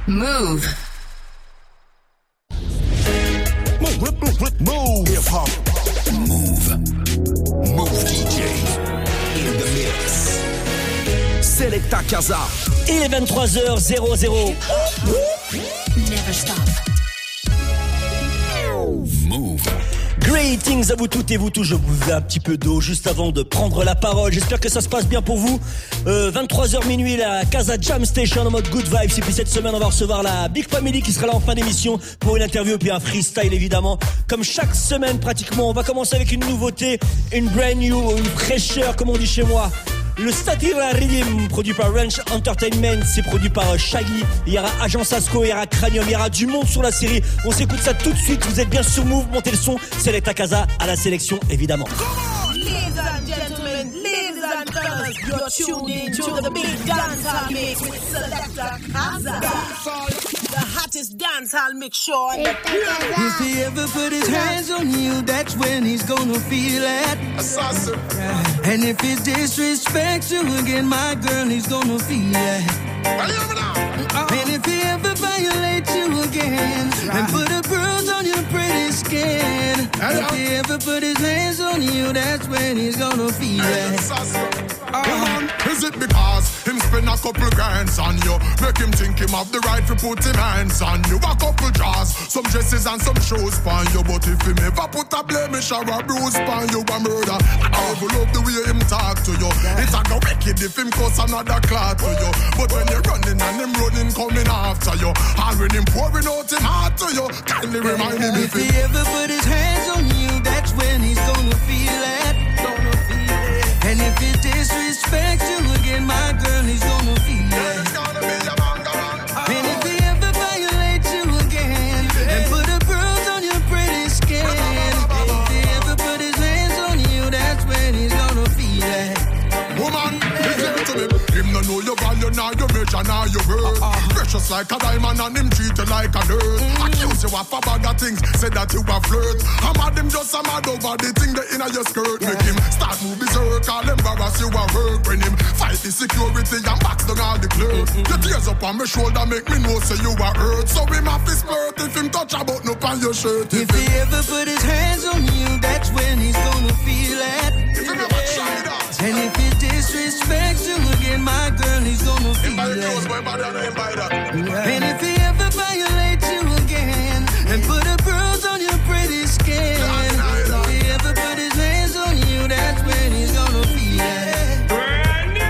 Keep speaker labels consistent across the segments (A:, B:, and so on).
A: Move.
B: Move hip hop. Move DJ in the mix. Selecta Casa.
C: Il est 23h00.
A: Never stop.
B: Move.
C: Greetings à vous toutes et vous tous. Je buvais un petit peu d'eau juste avant de prendre la parole. J'espère que ça se passe bien pour vous. 23h minuit, la Casa Jam Station en mode good vibes. Et puis cette semaine, on va recevoir la Big Family qui sera là en fin d'émission pour une interview et puis un freestyle évidemment. Comme chaque semaine pratiquement, on va commencer avec une nouveauté, une brand new, une fraîcheur comme on dit chez moi. Le Statira Rhythm, produit par Ranch Entertainment, c'est produit par Shaggy. Il y aura Agence Asco, il y aura Cranium, il y aura du monde sur la série. On s'écoute ça tout de suite, vous êtes bien sur Move, montez le son. Selecta Casa à la sélection, évidemment.
D: Ladies and gentlemen, ladies and fellas, you're tuned in to the big dancehall mix with Selecta Casa. The hottest dancehall mix show on the planet.
E: If he ever put his hands on you, that's when he's gonna feel it.
B: Assassin.
E: And if he disrespects you again, my girl, he's gonna feel it. And if he ever violates you again and put a bruise on your pretty skin, if he ever put his hands on you, that's when he's gonna feel it.
F: Is it because him spend a couple grands on you? Make him think him have the right to put him hands on you. A couple jars, some dresses and some shoes on you. But if him ever put a blemish or a bruise on you, a murder. I never love the way him talk to you. It's a go wicked if him cause another clot to you. But when you're running and him running coming after you, and when him pouring out him heart to you, kindly remind him
E: if he ever put his hands on you, that's when he's gonna feel it. And if he disrespects you again, my girl, he's gonna feel it. And if he ever violates you again and put a bruise on your pretty skin, if he ever put his hands on you, that's when he's gonna feel it.
F: Woman, listen to me. Him no know your value, now your measure, now your worth. Precious like a diamond and him treat you like a dirt. Accuse you of a bag of things, say that you a flirt. I'm mad him just a mad over the thing that inna your skirt. Make him start move berserk, all embarrass you at work. When him fight the security and box down all the clerk. Your tears up on my shoulder make me know say you a hurt. So him have to spurt if him touch a button up on your shirt.
E: If he ever put his hands on you, that's when he's gonna feel it.
F: If him ever try that.
E: And if he disrespects you again, my girl, he's gonna feel it. And if he ever violates you again and put a bruise on your pretty skin, if he ever put his hands on you, that's when he's gonna feel it.
F: Brand new.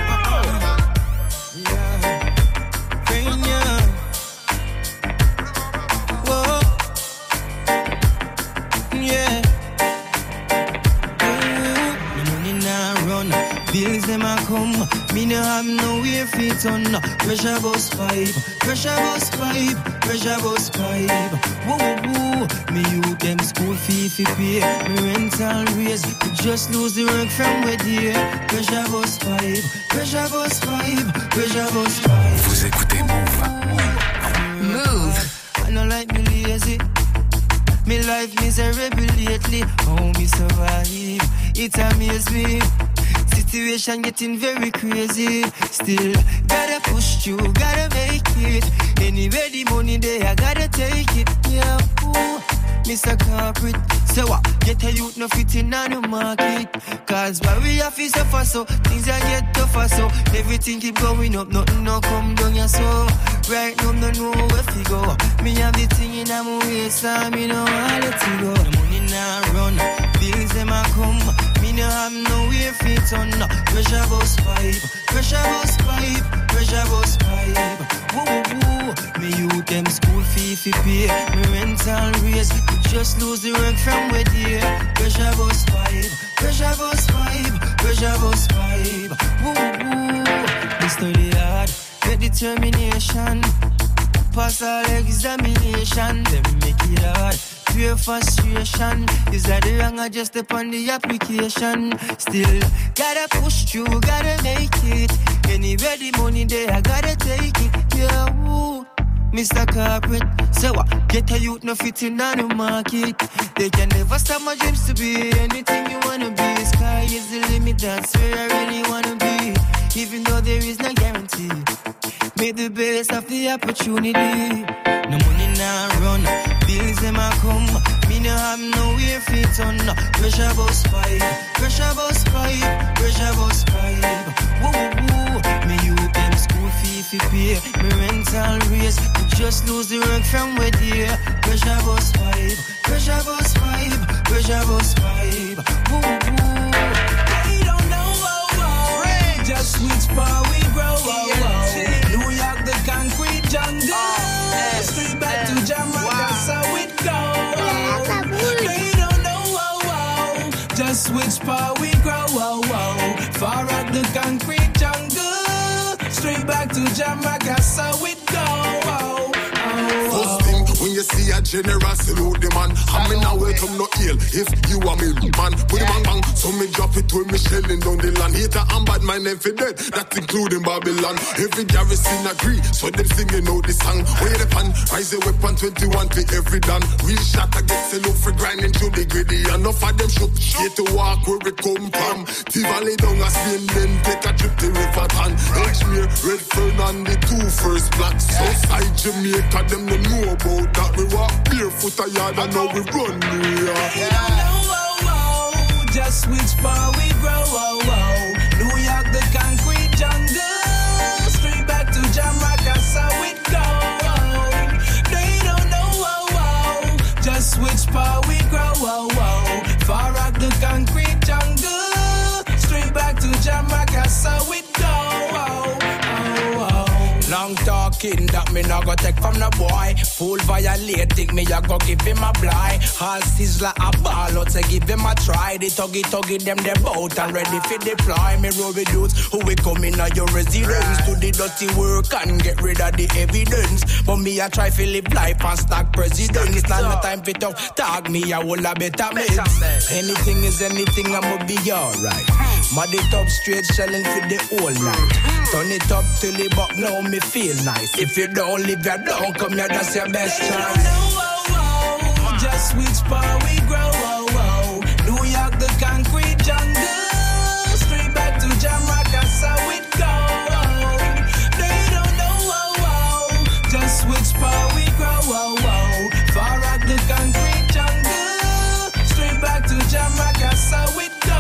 E: Whoa. Yeah. Money now run, bills them a come. Me no have nowhere fit on. Pressure bus pipe, pressure bus pipe, pressure bus pipe. Whoa, whoa, me you them school fee fi pay. Me rental raise, just lose the work from where dear. Pressure bus pipe, pressure bus pipe, pressure bus pipe.
B: Vous écoutez Move.
A: Move.
E: I don't like me lazy. Me life miserable lately. How me survive? It amazes me. Situation getting very crazy. Still gotta push through, gotta make it. Anyway the money there, I gotta take it. Yeah, ooh, Mr. Corporate. So what? Get a youth no fitting on the market. Cause while we have to suffer so, things are get tougher so. Everything keep going up, nothing no come down ya so. Right now no know where to go. Me have the thing in my waist, so me no want let it go. The money now run, bills them a come. Me no have nowhere fit on. Pressure bus pipe, pressure bus pipe, pressure bus pipe. Woo woo woo. Me you them school fee fi pay. Me rental raise, just lose the work from where dear. Pressure bus pipe, pressure bus pipe, pressure bus pipe. Woo woo. Me study hard, get determination. Pass all examination, them make it hard. Pure frustration. Is that the wrong or just upon the application? Still gotta push through, gotta make it. Anywhere the money there, I gotta take it. Yeah, woo. Mr. Corporate, so what? Get a youth no fitting on the market. They can never stop my dreams to be anything you wanna be. Sky is the limit, that's where I really wanna be. even though there is no guarantee. Make the best of the opportunity. No money now run, bills them a come. Me no have nowhere fit on. Pressure bus pipe, pressure bus pipe, pressure bus pipe. Woo woo, me you them school fee fi pay. Me rental raise, me just lose the work from where dear. Pressure bus pipe, pressure bus pipe, pressure bus pipe. Woo woo.
G: They don't know, just which part we grow. New York, the concrete jungle. Straight back to Jamaica, that's how it goes. They don't know, just which part we grow. Far up the concrete jungle. Straight back to Jamaica, that's how it goes.
F: First thing, when you see a general, salute the man. I mean, now welcome no ill. If you are me, man, put the bang bang. So me drop it with me shelling down the land. Hater and bad mind if it dead. That's including Babylon. Every garrison agree, so them singing out the song. Where the pan, rise the weapon 21 to every dan. Real shot against the look for grinding to the gritty. Enough of them shook, straight to walk where we come from. T-Valley down a Spain, then take a trip to River Tan. Edgemere, Redfern and the two first blocks. Southside Jamaica, them no know about that. We walk barefoot a yard and now we run New York.
G: They don't know, just which part we grow. New York, the concrete jungle. Straight back to Jamaica, that's how it goes. They don't know, just which part we grow. Far out the concrete jungle. Straight back to Jamaica, that's how it goes. Long talking that me not go take from the boy. Fool violating me, I go give him a blind. All sizzler a ball out to give him a try. The tuggy them they bout and ready for deploy. Me roll with dudes who we come in on your residence. To the dirty work and get rid of the evidence. But me I try to live life and stack presidents. It's not no time for tough tag me, I will a better mix. Anything is anything, I'ma be alright. Mud it up straight shelling for the whole night. Turn it up till it buck now me feel nice. If you don't live you don't come here, that's your best chance. Just which part we grow. New York, the concrete jungle. Straight back to Jamaica, that's how it goes. They don't know, just which part we grow. Far out the concrete jungle. Straight back to Jamaica, that's how it goes.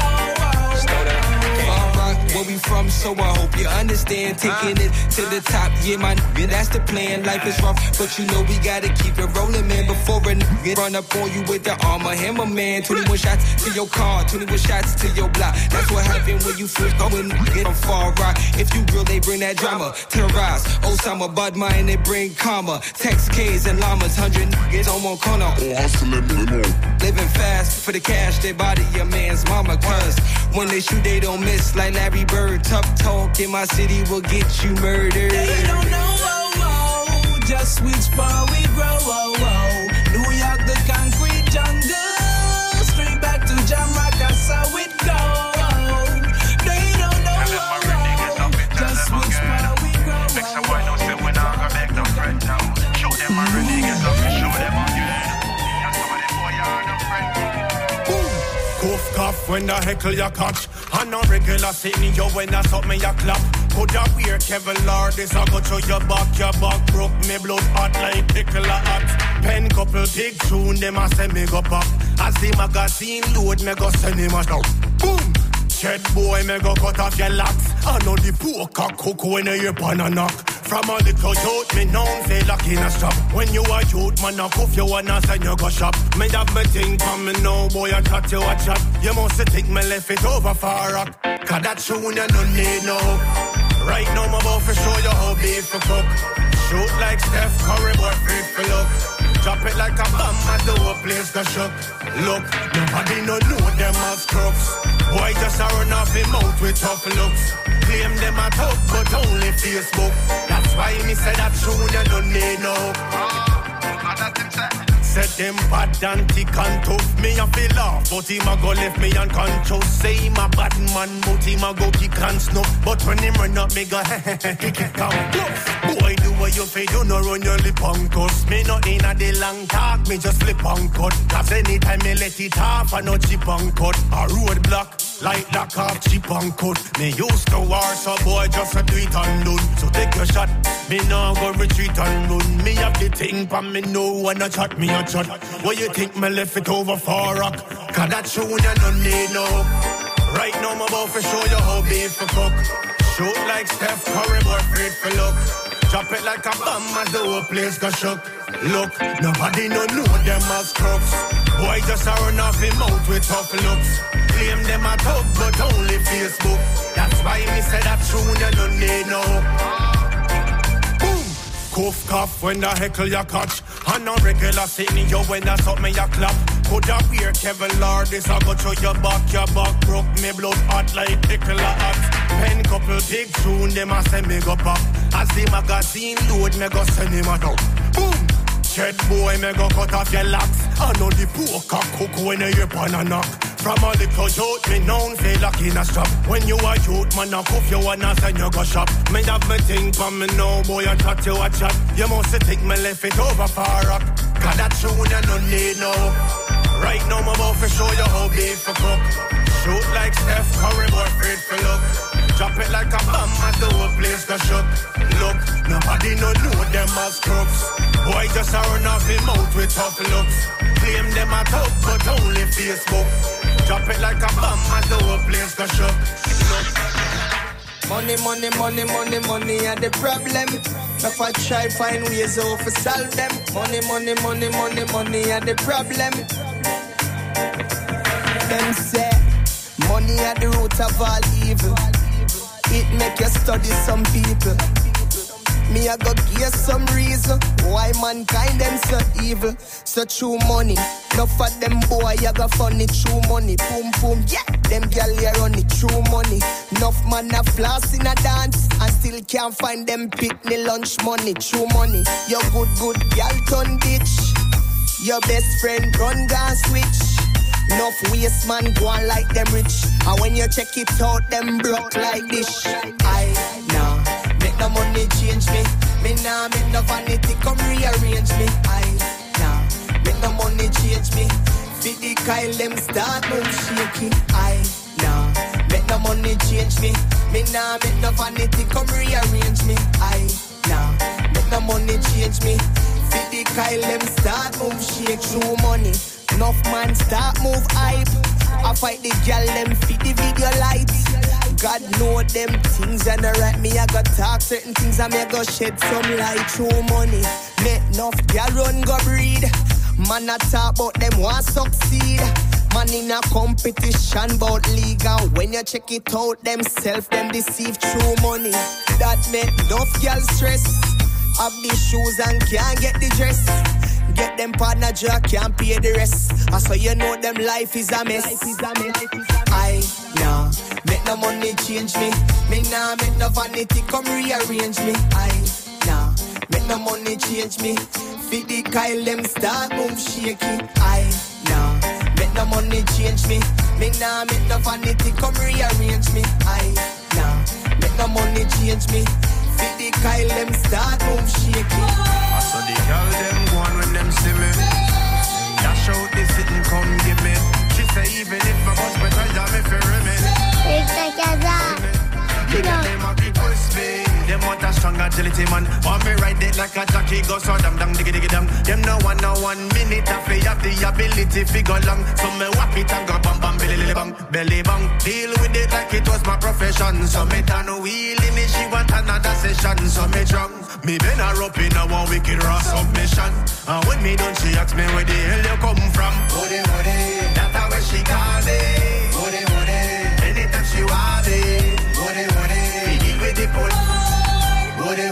E: Where we from, so I hope you understand. Taking it to the top, yeah, man, that's the plan. Life is rough, but you know we gotta keep it rolling, man. Before a nigga run up on you with the armor, hammer, man. 21 shots to your car, 21 shots to your block. That's what happened when you first going from far right. If you real, they bring that drama. Terrorize, Osama, Bud Mine, they bring karma. Tex K's and llamas, 100 niggas on one corner. Living fast for the cash, they body your man's mama. Cause when they shoot, they don't miss like Larry Bird. Tough talk in my city will get you murdered.
G: They don't know, just which part we grow. New York, the concrete jungle. Straight back to Jamaica, that's how it goes. They don't know, just which part we grow.
H: Make some boy know say when I go make no friend now. Show them my really get up and show them how you learn. Some of them boy are no friend.
F: Cough, cough when the heckle you catch. And no regular sitting you when I suck me you clap. Coulda wear Kevlar, this I go through your back broke. Me blood hot like pickle a hot. Pen couple big tune, them a send me go pop. As the magazine load, me go send him a shout. Boom! Chet boy, me go cut off your locks. I know the poker cook when you pan a knock. From a little youth, me known say lock in a strap. When you a youth, man a cuff you wanna send you go shop. Me have me thing from me now, boy I chat you a chat. You must think me left it over for rock. Cause that tune you no need no hook. Right now I'm about to show you how beef to cook. Shoot like Steph Curry, but free for look. Drop it like a bomb and the whole place go shook. Look, nobody no know them as crooks. Boy just a run off him out with tough looks. Claim them a tough but only Facebook. That's why me say that tune you don't need no Set them bad and thick and tough. Me a feel off, but him a go left me unconscious. Say him a bad man, but him a go kick and snuff. But when him run up, me go kick it down. Boy, do what you
I: fi you no run your lip on cuss. Me no inna the long talk, me just flip on cut. Cause anytime me let it off, I no chip on cut. A roadblock, like lock off, chip on cut. Me used to war, so boy just a do it and done. So take your shot, me no go retreat and run. Me have the thing pa me know when I chat, me a chat. What you think me left it over for rock? Cause that tune you no need no. Right now I'm about to show you how beef for cook. Shoot like Steph Curry, boy afraid for look. Drop it like a bomb as the whole place go shook. Look, nobody no know them as crooks. Boy just a run off him out with tough looks. Claim them a tough but only Facebook. That's why me say that tune you no need no. Boom! Cough cough when the heckle ya catch. And no regular sitting you when that's up me ya clap. Coulda wear Kevlar, this a go through your back broke. Me blood hot like pickle hot. Pen couple big tune, them a send me go pop. As the magazine load, me go send him a down. Boom! Chet boy, me go cut off your locks. I know the poker cook when you hear pan a knock. From a little youth, me known feel like in a strap. When you a youth, man a cuff you and a send you go shop. Me have me think for me know, boy I chat you a chat. You must think me left it over for rock. Cause that tune you no need no. Right now I'm about to show you how beef for cook. Shoot like Steph Curry, boy afraid for look. Drop it like a bomb as the whole place go shook. Look, nobody no know them as crooks. Boy just a run off him out with tough looks. Claim them a tough but only Facebook. Drop it like a bomb as the whole place go shook. Look.
E: Money, money, money, money, money are the problem. If I try find ways how to solve them. Money, money, money, money, money are the problem. Them say money are the root of all evil. It make you study some people. Me I go give some reason why mankind them so evil. So true money, enough of them boy you got funny. True money, boom boom, yeah. Them girl here on the true money. Enough man a floss in a dance and still can't find them picnic lunch money. True money, your good girl turn bitch. Your best friend run gun switch. Enough waste man go on like them rich. And when you check it out, them broke like this. I nah make no money change me. Me nah make no vanity come rearrange me. I nah make no money change me. Fit the Kyle them start move shaky. I nah make no money change me. Me nah make no vanity come rearrange me. I nah make no money change me. Fit the Kyle them start move shake. True money. Enough man start move hype. I fight the gal them fit the video lights. God know them things and alright me I got talk certain things and me I go shed some light. True money make enough gal run go breed. Man I talk about them want succeed. Man in a competition about league and when you check it out themself them deceive. True money that make enough gal stress. Have the shoes and can't get the dress. Get them partner jack, can't pay the rest. I so you know them life is a mess. I nah make no money change me. Me nah make no vanity come rearrange me. I nah make no money change me. Fit the Kyle them start move shaky. I nah make no money change me. Me nah make no vanity come rearrange me. I nah make no money change me. Fit the Kyle them start move shaky.
I: I saw the girl them go on when them see me. Dash out the sitting come give me. She say even if my boss better jam me for me. They got them a people speak. Them want a strong agility man. Want me ride it like a jockey go so dang dang diggy diggy dang. Them no one minute I feel have the ability figure long. So me whap it and go bam bam belly bang. Deal with it like it was my profession. So me turn a wheel in it, she want another session. So me drunk. Me been a rope in a one wicked raw submission. And when me done she ask me where the hell you come from. Woody, that's how where she call it. Woody, anytime she want it. Woody, we deal with the pull. Woody,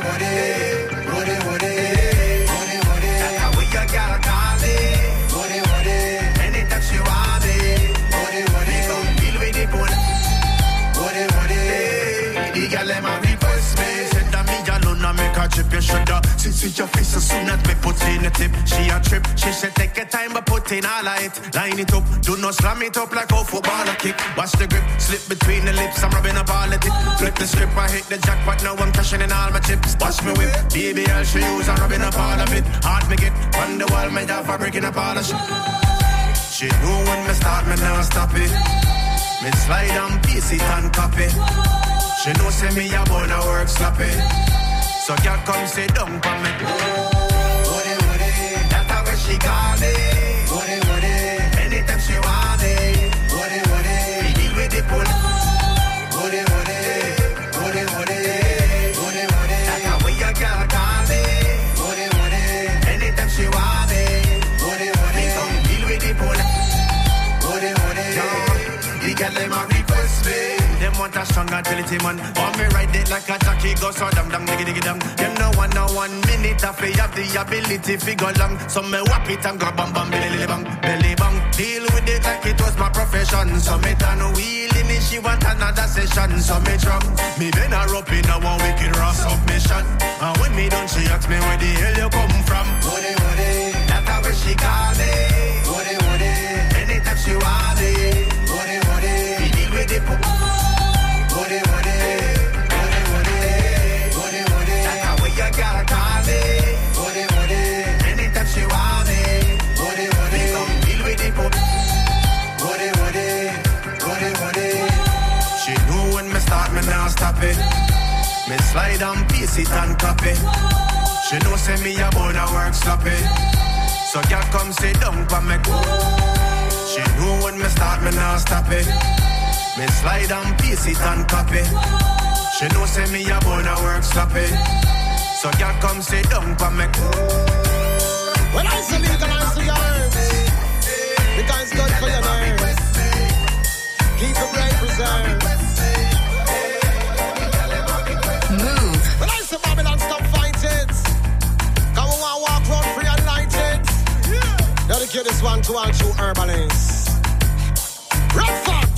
I: that's how we gotta call it. Woody, anytime she want it. Woody, we gon' deal with the pull. Woody, the girl them a request me. Said that me alone a make a chip, you shoulda. Since your face so soon that we put in the tip. She a trip, she said take your time but put in all of it. Line it up, do not slam it up like a footballer kick. Watch the grip, slip between the lips, I'm rubbing up all the tip. Flip the strip, I hit the jackpot, now I'm cashing in all my chips. Watch me whip, baby I'll show you, I'm rubbing up all of it. Hard me get, on the wall, my dog for breaking up all the shit. She know when me start, me now stop it. Me slide and piece it and copy. She know say me a wanna work sloppy. So girl come sit down for me. Woody, woody, that's how she call me. Woody, woody, anytime she want me. Woody, woody, we deal with the pull. Woody, woody, woody, woody, woody, woody, that's how we a girl call me. Woody, woody, anytime she want me. Woody, woody, come deal with the pull. Woody, woody, the girl them a request me. Them want a strong ability, man. Want me ride it like a jockey, go so dang dang diggy diggy dang. Them no want no 1 minute if they have the ability fi go long. So me whap it and go bam bam belly bang, belly bang. Deal with it like it was my profession. So me turn wheel in it, she want another session. So me drum, me bend her up in a one wicked raw submission. And when me done, she asks me where the hell you come from. Woody woody, that's how she call me. Woody woody, anytime she want me. Woody woody, we deal with it. Woody, woody, woody, woody, woody, woody. That's how we a girl call me. Woody, woody, anytime she want me. Woody, woody, come deal with the pop. Woody, woody, woody, woody. She know when me start, me now stop it. Me slide and piece it and copy. She know say me a wanna work sloppy. So girl come sit down for me. She know when me start, me now stop it. Me slide and piece it and copy. She know say me a wanna work sloppy. So girl come sit down for me.
J: When I say legalize the herbs, because it's good for your nerves. Keep your brain preserved.
A: Move.
J: When I say Babylon stop fighting, come on walk round free and lighted. Dedicate this one to all true herbalists. Red Fox.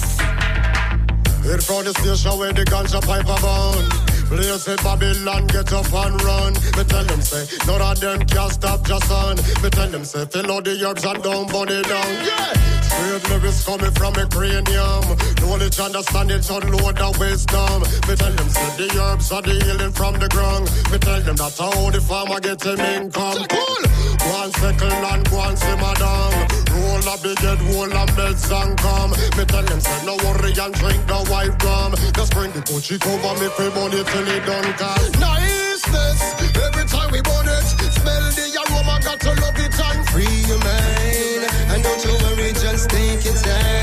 J: Here from the station where the ganja pipe are born. Place in Babylon, get up and run. Me tell them say, none of them can stop just on. Me tell them say, fill out the herbs and don't burn it down. Yeah! Straight lyrics coming from a cranium. Knowledge, understanding, unload the wisdom. Me tell them say, the herbs are the healing from the ground. Me tell them that's how the farmer get him income. Cool! Go and second and go and simmer down. Roll a big head, roll a meds and come. Me tell them say, no worry and drink the white rum. Just bring the Gucci cover, me free money till it done cause niceness. Every time we burn it, smell the aroma, got to love it and free your mind. And don't you worry, just take your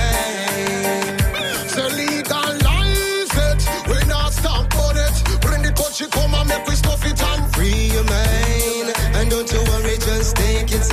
J: time. So legalize it, we not stop on it. Bring the Gucci come and make we stuff it and free your mind. And don't you worry, just take your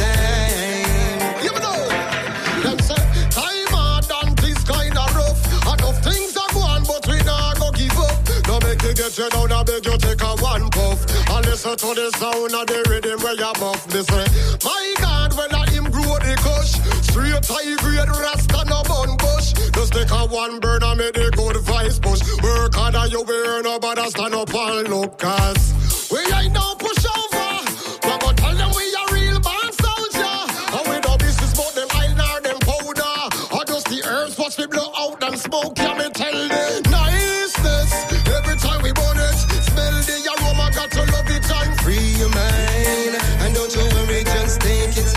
J: time. You know, them say time hard and this kind of rough. Enough things are going, but we not go give up. No make you get you down, I beg you take a one puff. And listen to the sound of the rhythm where you buff. Me say, my God, when I him grow the kush, straight high grade rasta no bun bush. Just take a one bird and make the good vibes push. Work hard and you wear nobody stand up and look, cause we ain't no pushover. But go tell them we a real band soldier. And we no business about them iron or them powder. Or just the herbs what we blow out and smoke. Can me tell them niceness. Every time we burn it, smell the aroma, got to love it and free your mind. And don't you worry, just take your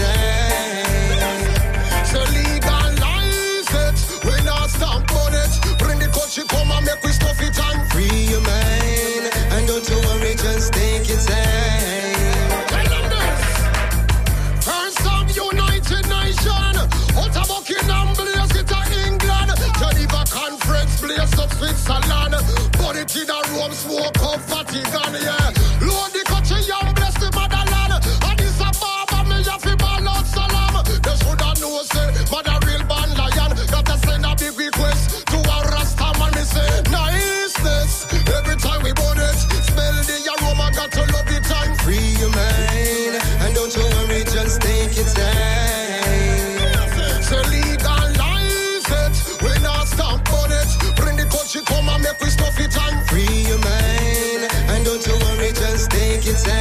J: time. So legalize it, we not stop on it. Bring the Gucci come and make we stuff it and free your mind. And don't you worry, just take your time.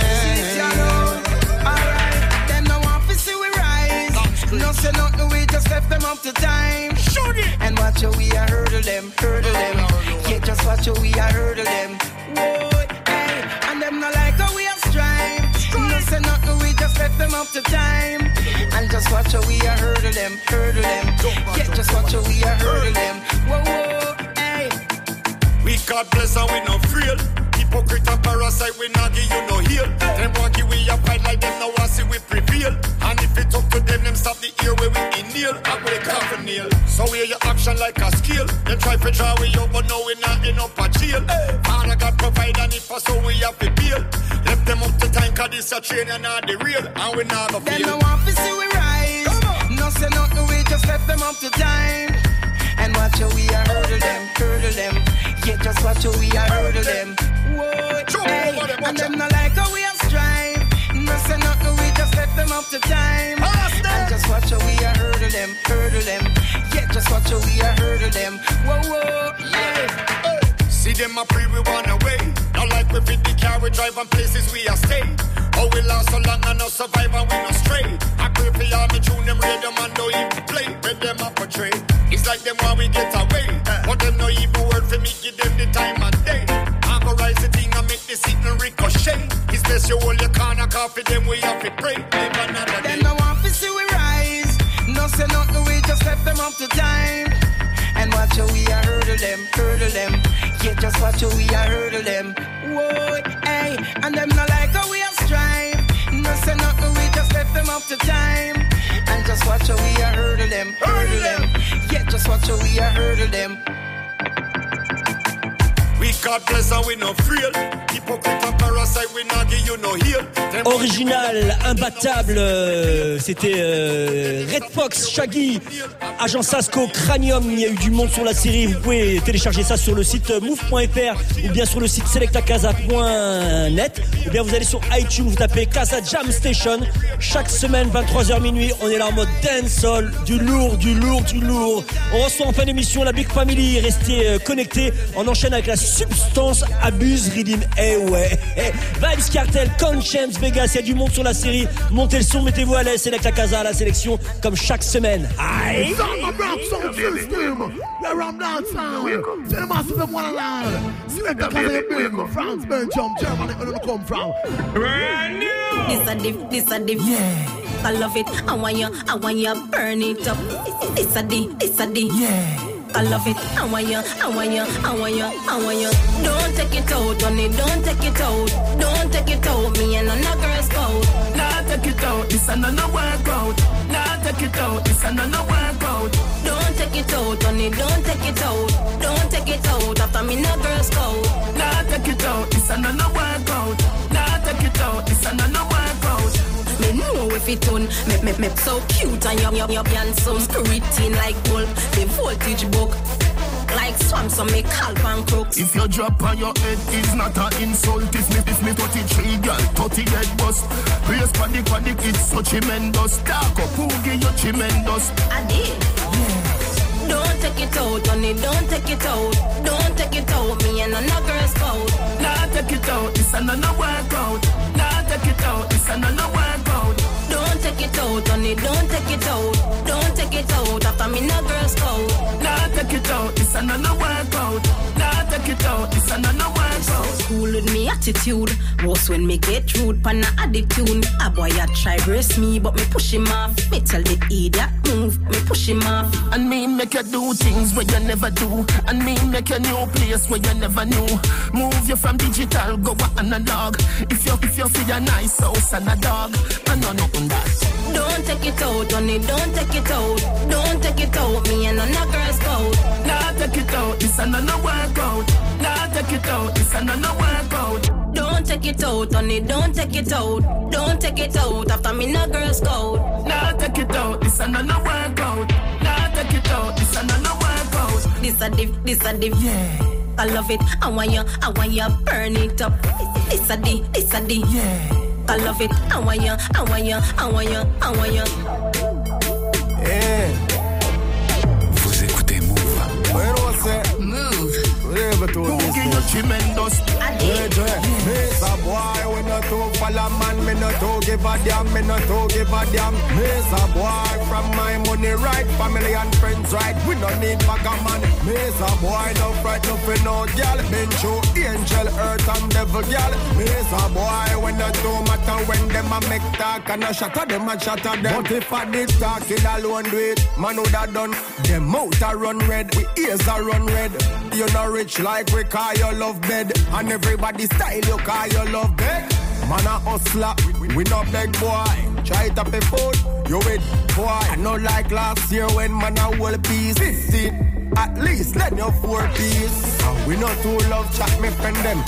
E: Alright, them no want to see we rise. No say nothing, we just left them up to time. And watch how we a hurdle them. Yeah, just watch how we a hurdle them. Whoa, hey, and them no like how we a strive. No say nothing, we just left them up to time. And just watch how we a hurdle them. Yeah, just watch how we a hurdle them. Whoa, hey.
I: We God bless and we no frail. Hypocrite and parasite, we not give you no heal. Them want give we a fight like them, now want see we prevail. And if it up to them stop the ear where we inhale. I break off a nail. So wear your action like a scale. Them try to draw we up, but now we not in up a jail. Father God provide and if so we have to bail. Left them up to time, cause this a train and not the real. And we not go feel.
E: Them no want to see we rise. No say nothing, we just left them up to time. And watch how we a hurdle them. Yeah, just watch how we a hurdle them. Whoa, hey, and them no like how we a strive. No say nothing, we just left them up to time. And just watch how we a hurdle them. Yeah, just watch how we a hurdle them. Whoa, yeah.
I: See them a pre we want away. Not like we fit the car, we drive on places we a stay. Oh, we last so long and no survive and we no stray. I pray for y'all, me tune them radio man don't even play. When them a portray, it's like them while we get away. But them no evil word for me, give them the time and day. I'm gonna rise the thing and make the signal ricochet. It's best you hold your corner, coffee them we have to pray. Live another day.
E: Them no want to see we rise. No say nothing, we just left them up to time. And watch how we a hurdle them. Yeah, just watch how we a hurdle them. Whoa, hey, and them no like how we a strive. No say nothing, we just left them up to time. And just watch how we a hurdle them. Yeah, just watch how we a hurdle them.
I: We God bless and we no frail. Hypocrite and parasite, we not give you no heal.
C: Original, imbattable, c'était Red Fox, Shaggy, Agent Sasco, Cranium. Il y a eu du monde sur la série. Vous pouvez télécharger ça sur le site move.fr ou bien sur le site selectacasa.net ou bien vous allez sur iTunes, vous tapez Casa Jam Station. Chaque semaine 23h minuit, on est là en mode dancehall, du lourd. On reçoit en fin d'émission la Big Family. Restez connectés. On enchaîne avec la Substance Abuse Rhythm. Eh ouais. Vibes Cartel, Conscience, Vegas. Il y a du monde sur la série. Montez le son, mettez-vous à l'aise. Select la Casa à la sélection comme chaque semaine. Aïe.
K: This a div. Yeah. I love it. I want you burn it up. This a div. Yeah. I love it. I want you. Don't take it out, honey. Don't take it out. Me and another girl's code.
L: Nah, take it out. It's another workout. Nah, take it out. It's another workout.
K: Don't take it out, honey. Don't take it out. After me, no girl's code.
L: Nah, take it out. It's another workout. Nah, take it out. It's another workout.
K: Me know if it done, me so cute and your handsome, spiriting like gold, the voltage book. Like swam, so me calp and crooks.
L: If you drop on your head, it's not an insult. If me 33 girl, 30 head bust. Race panic, it's so tremendous. Dark up, who give you tremendous?
K: I did. Yeah. Don't take it out, honey, don't take it out. Me and another girl's code.
L: Nah, take it out, it's another workout. Nah, take it out, it's another workout.
K: Don't take it out, honey, don't take it out. After me, no girl's code.
L: Nah, take it out, it's another workout. Nah, take it out, it's another workout.
K: Cool with me attitude. Worse when me get rude, pan a attitude. A boy a try brace me, but me push him off. Me tell the idiot move, me push him off.
L: And me make you do things where you never do. And me make a new place where you never knew. Move you from digital, go analog. If you feel a nice house and a dog, I know nothing that.
K: Don't take it out, honey, don't take it out. Me and another girl's code.
L: Nah, take it out, it's another workout. Nah, take it out, it's another workout.
K: Don't take it out, honey, don't take it out. After me, no girl's code.
L: Nah, take it out, it's another workout. Nah, take it out, it's another workout.
K: This a div.
L: Yeah.
K: I love it. I want you burn it up. This a div.
L: Yeah.
K: I love it. I want you.
L: Yeah.
B: Vous écoutez Move.
K: Move.
L: Who give you tremendous?
I: Me's a boy, we not too follow man, me not too give a damn, me not too give a damn. Me's a boy, from my money right, family and friends right, we don't need bag a man. Me's a boy, no fright, no for no girl, been through angel, earth and devil girl. Me's a boy, we not too matter when them a make talk and a shatter them and shatter them. But if I did talking alone do it, man would have done. Them mouth a run red, we ears a run red. You not rich like we call your love bed, and everybody style you call your love bed. Man a hustler, we not beg boy. Try to pay food, you with boy. I know like last year when man a whole piece 15, at least let your 4 piece. And we not too love chat me friend them.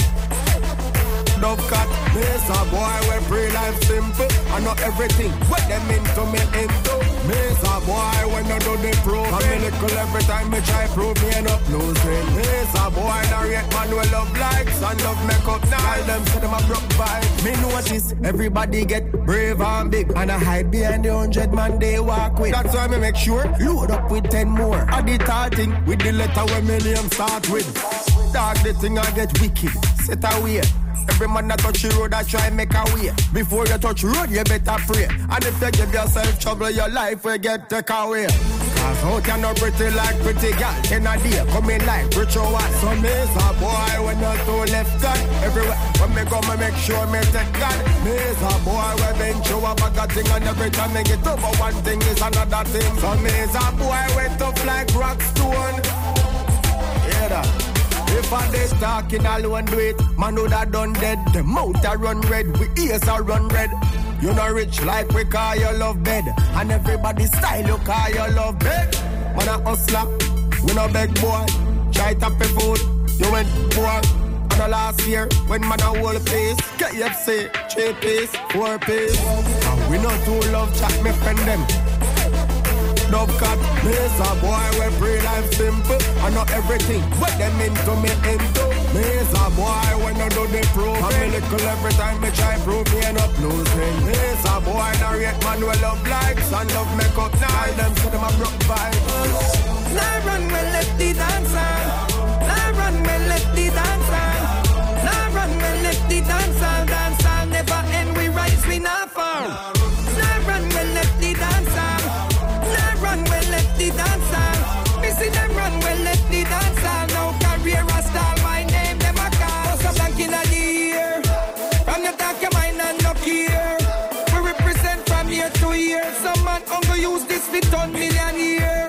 I: Dove cat, me's a boy we free life simple. I know everything what them into me into. Me's a boy when I do the proof. I'm a little every time me try prove me end up losing. Me's a boy that rate man we love likes and love makeup. Now them say them a broke vibe. Me notice everybody get brave and big, and I hide behind the 100 man they walk with. That's why me make sure load up with 10 more. I did thing with the letter when me name start with. Dog the thing I get wicked. Set away. Every man that touch the road, I try make a way. Before you touch the road, you better pray. And if you give yourself trouble, your life will get take away. Cause how can you pretty like pretty girl? 10 a day, coming like ritual. So me's a boy when you two left hand. Everywhere when me come, I make sure me take God. Me's a boy when been through a bag of thing, and every time me get over one thing is another thing. So me's a boy when tough like rock stone. Hear that? If I did talking alone do it, man would have done dead. The mouth a run red, we ears a run red. You not rich like we call your love bed, and everybody style you call your love bed. Man a hustler, we no beg boy. Try to pay food, you went poor. And the last year, when man a whole face, KFC, 3 piece, 4 piece. And we not too love chat me friend them. Dove cat, me's a boy we free life simple. I know everything what them into me into. Me's a boy when I do the proof. I'm a little every time me try prove me end up losing. Me's a boy that rate man we love likes and love makeup. Now them say them a broke vibe.
E: Now run we left the dancer. Now run we left the dancer. Now run we left the dancer. Dancer never end, we rise, we not fall. Now run we left the dancer. Run well, let the dancer. Me see them run well, let the dancer. No career a star, my name them a call. So blank in the ear. From your talk your mind and no care. We represent from year to year. Some man only use this for 10 million year.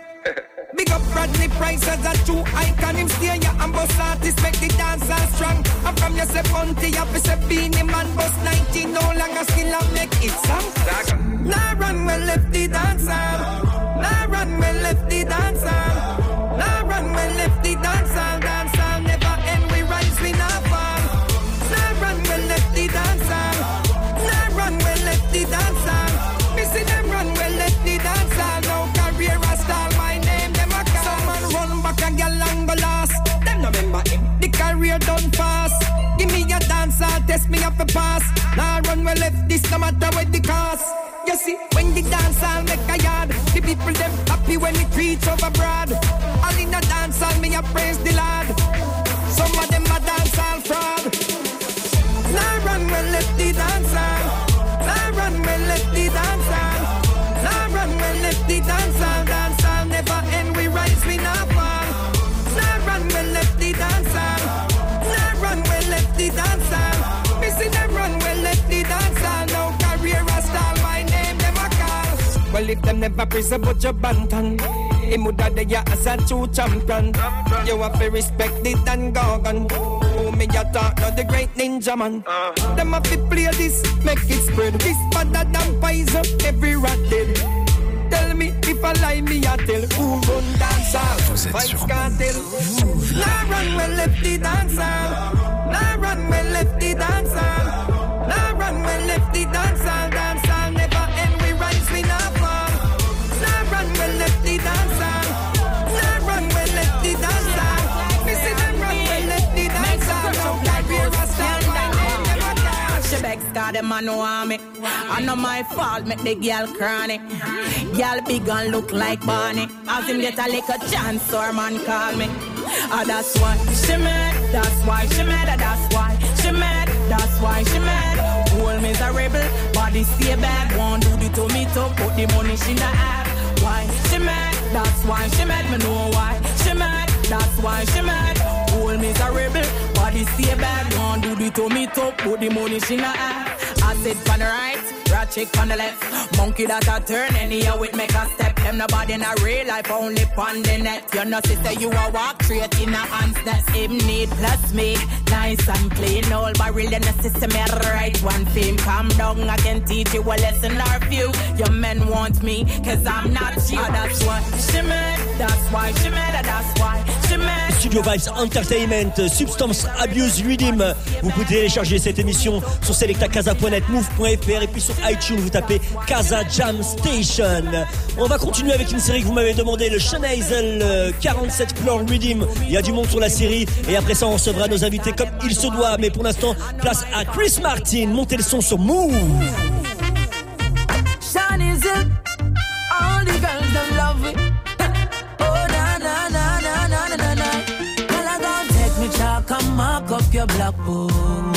E: Big up Rodney Price as a true icon. Him stay ya and boss artist make the dancer strong. And from your say Bunty, you fi say Beanie Man boss 19. No longer still a make it song. Now run well left the dancer. Now run well left the dancer. Now run well left the dancer. Dancer never end, we rise, we not fall. Now run well left the dancer. Now run well left the dancer. Me see them run well left the dancer. No career a star, my name them a call. Some man run back a gal and go last. Them no remember him, the career done fast. Give me a dancer, test me up a pass. Now run well left this, no matter what the cost. You see, when the dance hall make a yard, the people them happy when it reach over broad. All in the dance hall, me a praise the Lord. Some of them a dance hall fraud. Now run well left the dancer. Now run well left the dancer. Now run well left the dancer. Dancer never end, we rise, we not fall. Now run well left the dancer. Now run well left the dancer. Me see them run well left the dancer. No career a star, my name them a call. Well, if them never present but your bantan, him woulda dey ya as a true champion. You have to respect the Dan Gorgon. Who me ya talk now the great ninja man. Them have to play this, make it spread. This better than poison, every rat dead. Tell me if I lie, me a tell. Who run dancer? Vibes cartel. Now run well left the dancer. Now run well left the dancer. Now run well left the dancer. Dancer never end, we rise, we not fall. Now run well left the dancer. Now run well left the dancer. Me see them run well left the dancer. No career a star.
K: She begs God, them man want me. I know my fault, make the girl cranny. Girl big and look like Barney. As him get a little chance, or man call me.
M: That's why she mad. That's why she mad. That's why she mad. That's why she mad. Whole miserable, body stay bad. Won't do the to me to put the money she not have. Why she mad? That's why she mad. Me know why she mad. That's why she mad. Whole miserable, body stay bad. Won't do the to me to put the money she not have. I sit on the right, rat chick on the left. Monkey that a turn anyhow it make a step. Them nobody in a real life, only on the net. You know sister you a walk straight in a hands that him need. Plus me, nice and clean. All barrel in the system, me right one fame. Calm down, I can teach you a lesson or few. Your men want me, cause I'm not you. That's why she mad, that's why she mad, that's why she mad.
C: Studio Vibes Entertainment, Substance Abuse Rhythm. Vous pouvez télécharger cette émission sur selectacasa.net, move.fr et puis sur iTunes vous tapez Casa Jam Station. On va continuer avec une série que vous m'avez demandé, le Sean Hazel 47 Floor Rhythm. Il y a du monde sur la série et après ça on recevra nos invités comme il se doit. Mais pour l'instant, place à Chris Martin. Montez le son sur Move.
N: Sean Hazel, all the girls them love it. Oh na na na na na na na. Well I gon' take me chalk and mark up your blackboard.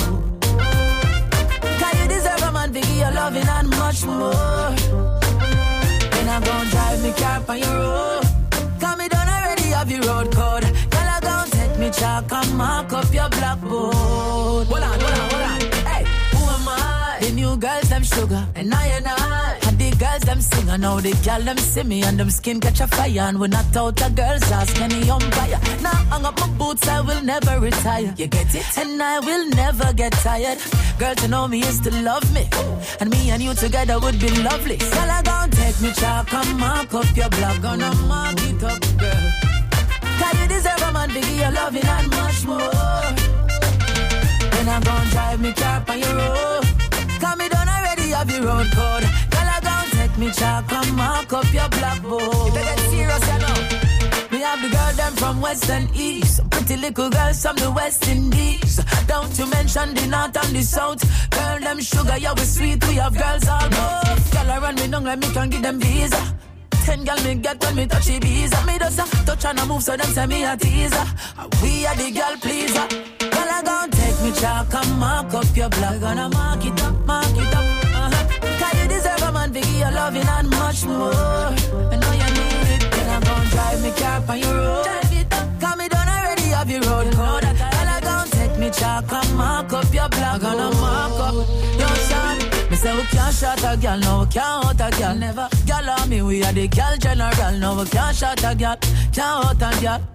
N: Biggie, your loving and much more. Then I gon' drive me car on your road. Cause me done already have your road code. Girl, I gon' take me chalk and mark up your blackboard. Hold on. Hey, who am I? The new girls, them sugar, and I. And the girls, them sing, and now the girl, them see me, and them skin catch a fire. And when I out the girls, ask any umpire. Now hang up my boots, I will never retire. You get it? And I will never get tired. Girl, to know me is to love me. And me and you together would be lovely. Girl, I gon' take me chalk and mark up your block. Gonna mark it up, girl. Cause you deserve a man, biggie, your loving and much more. Then I gon' drive me car on your road. Cause me done already have your road code. Girl, I gon' take me chalk and mark up your blackboard. You get serious, you know. We have the girl them from West and East. Some pretty little girls from the West Indies. Don't you mention the North and the South. Girl them sugar, yeah we sweet. We have girls all over. Girl I run me down like me can give them visa. 10 girl me get when me touch the visa. Me just touch and a move so them say me a teaser. We are the girl pleaser. Girl I gon' take me chalk and mark up your block. Gonna mark it up. Cause you deserve a man, biggie, your loving and much more. I know you need it. Then I'm gon' drive me car on your road. Cause me done already have your road code. Girl I gon' take me chalk and mark up your block. Gonna mark up your son. Me say we can't shot a girl, no we can't out a girl. Never girl on me, we are the girl general. No we can't shot a girl, can't out a girl.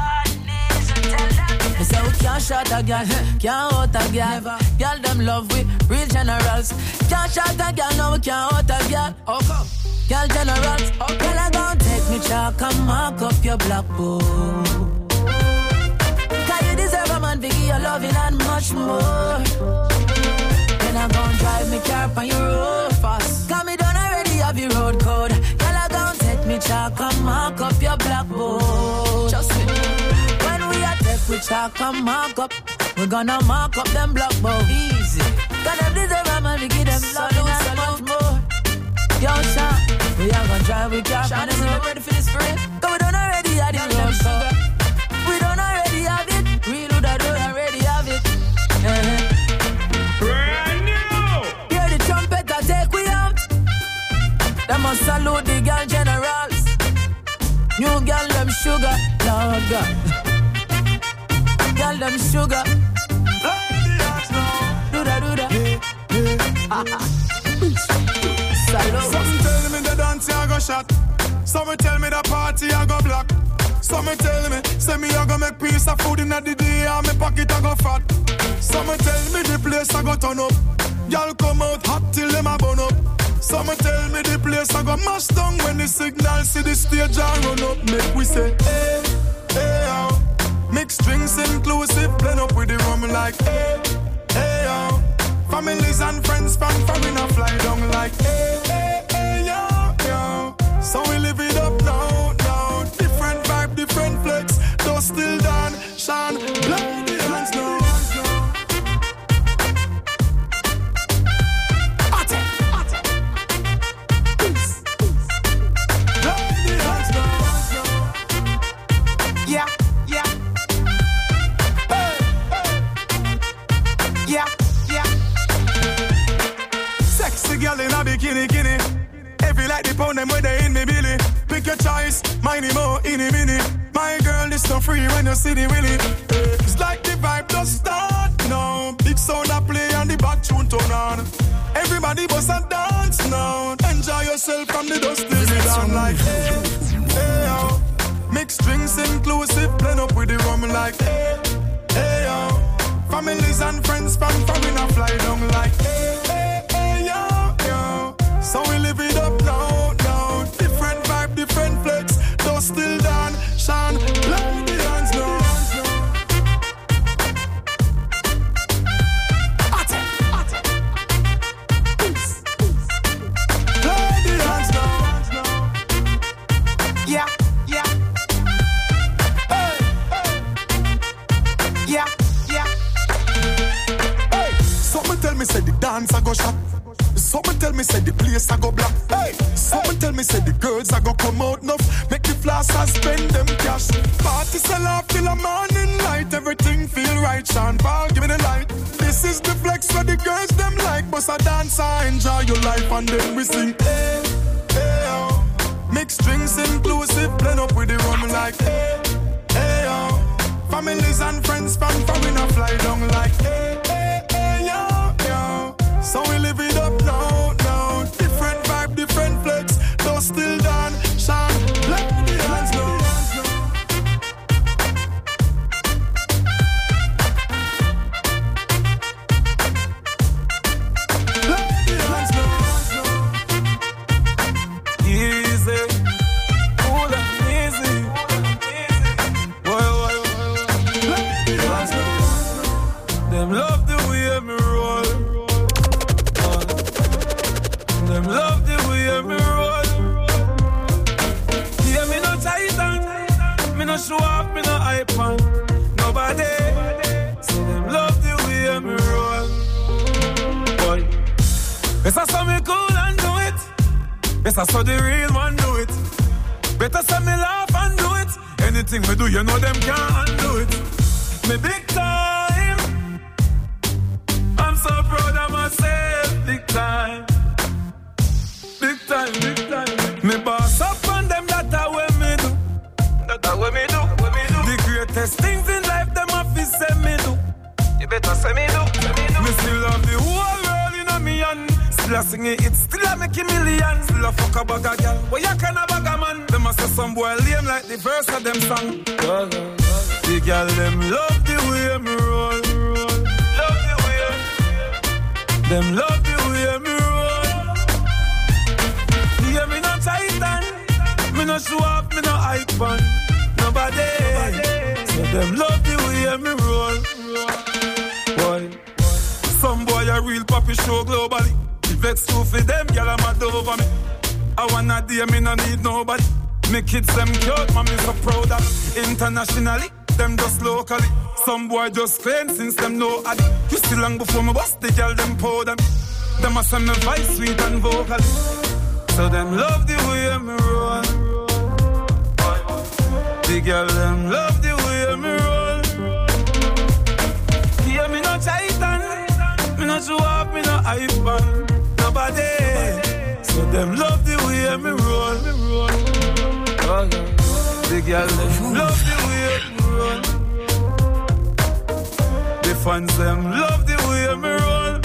N: Me say we can't shot a girl, can't out a girl. Girl them love we real generals. Can't shot a girl, no we can't out a girl. Oh come, girl generals. Oh girl I gon' take me chalk and mark up your blackboard. Cause you deserve a man, biggie, your loving and much more. Then I gon' drive me car on your road fast. Cause me done already have your road code. Girl I gon' take me chalk and mark up your blackboard. Trust me. When we attack we chalk and mark up. We gonna mark up them blackboard. Easy. Cause them deserve a man, we give them loving and much more. Yo Sean, we are gonna drive with car. Sean is not ready for this free. Cause we done already have the road code. We done already have it. Real who that don't already have it.
O: Brand new.
N: Hear the trumpet that take we out. They must salute the girl generals. New girl them sugar, Lord God. Girl them sugar. Do da. Salute.
I: Some tell me the dance I go shot. Some tell me the party I go block. Some tell me, say me I go make piece of food in the day and me pocket I go fat. Some tell me the place I go turn up. Y'all come out hot till them a burn up. Some tell me the place I go mash down when the signal see the stage and run up. Make we say, hey, hey, oh. Mixed drinks inclusive, blend up with the rum like, hey, hey, oh. Families and friends from in a fly down like, hey, hey, hey, yo, yo. So we live it up now, now. Different vibe, different flex. Though still done, shine, blow the hands now.
P: pound them where they in me billy. Pick your choice, mine more in a minute. My girl is so free when you see the willy. It's like the vibe just start now. Big sound a play and the back tune turn on. Everybody bust and dance now. Enjoy yourself from the dust till the dawn like hey, hey, oh. Mixed drinks inclusive, blend up with the rum like hey, hey, oh. Families and friends from foreign a fly down like hey, hey, hey, yo, yo. So we live it up now, now. Different vibe, different flex. Though still done, shine, blow the hands now.
Q: Yeah, yeah. Hey, hey. Yeah, yeah.
P: Hey, something tell me say the dance I go shop. Something tell me say the place I go black. Hey, something tell me say the girls I go come out enough. Make the flossers spend them cash. Party sell off till the morning light. Everything feel right, Sean Paul, give me the light. This is the flex for the girls them like. Bust a dance, I enjoy your life and then we sing. Hey, hey, oh. Mixed drinks inclusive, blend up with the rum like hey, hey, oh. Families and friends from foreign a fly down like hey, hey, hey, yo, yo. So we live it up now, now. Different vibe, different flex. Though still done, shine, blow the hands now. Blow the hands now. Easy, cool and easy. Why? Blow the hands now. Them love the way me roll. Them love the way me roll. Yeah, me no titan, me no show off, me no hype on nobody. So them love the way me roll. Boy, better so me cool and do it. Better so the real one do it. Better so me laugh and do it. Anything we do, you know them can't undo it. Me big time. I'm so proud of myself, big time. Big time, big time. Me boss up on them, that's how we me do. That's how we me do, we me do. The greatest things in life, them have to say me do. You better say me do, say me do. Me still love the whole world in a me hand. Still a sing it, still a make a million. Still a fuck a bag a girl, where you can a bag a man. Them a say some boy lame like the verse of them song. The girl them love the way me roll. Love the way. Them love the way me roll. Yeah, me no titan, me no show off, me no hype on nobody. So them love the way me roll. Boy, some boy a real poppy show globally. The vex too for them, girl I'm mad over me. I wanna dear, me no need nobody. Me kids them cute, man me so proud of. Internationally, them just locally. Some boy just claim since them know I. You still long before me bust the girl them pour them. Them a send me voice sweet and vocal. So them love the way me roll. The girl them love the way me roll. Yeah, me no titan, me no show off, me no hype on nobody. So them love the way me roll. The girl them love the way me roll. The fans them love the way me roll.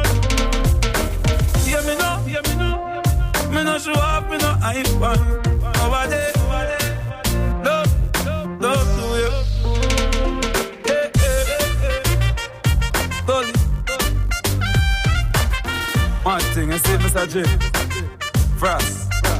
P: Yeah, me know. Me no show up, me no hype on nobody. Love the way. Hey, hey, hey. Dolly. One thing I say, Mr. J. Frost.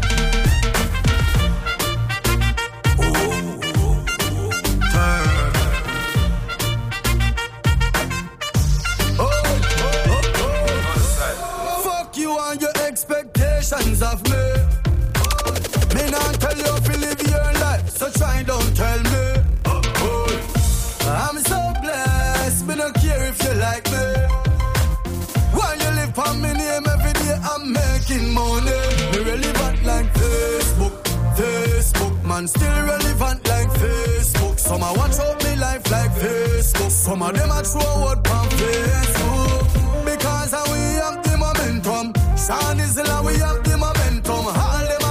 P: Fuck you and your expectations of me. Me not tell you if you live your life, so try don't tell me. I'm so blessed, me don't care if you like me. While you live on me name every day, I'm making money. Me relevant like Facebook, man still relevant like Facebook. Some a watch out me life like Facebook. Some of them a throw word on Facebook. Because we have the momentum. Sean is we have the momentum. All them